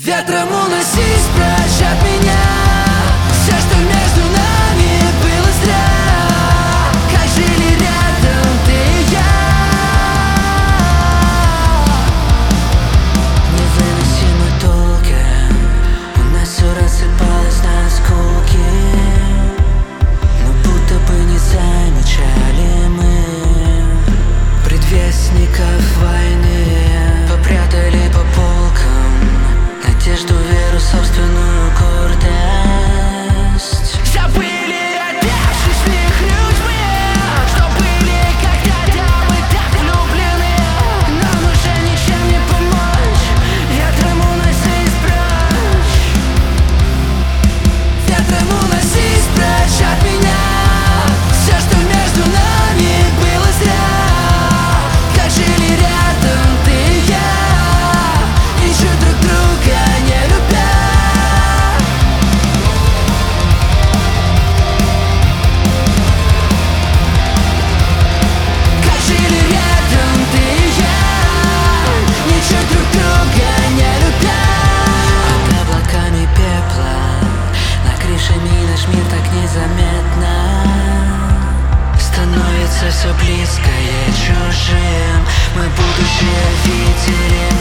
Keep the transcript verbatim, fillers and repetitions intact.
Ветром уносись прочь от меня. Все, что между нами было зря. Как жили рядом ты и я. Невыносимо долго у нас все рассыпалось на осколки, но будто бы не замечали мы предвестников войны. Попрятали по полкам надежду, веру, собственную гордость. Забыли опять жизнь людьми, что были когда-то мы так влюблены. Нам уже ничем не помочь. Ветром уносись прочь. Ветром уносись прочь от меня. Все, что между нами было зря. Как жили рядом ты и я, ищут друг друга не любя. Как жили рядом ты и я, ищут друг друга не любя. Под облаками пепла на крышами наш мир так незаметно становится все близкое чужим. Мы будущее видели.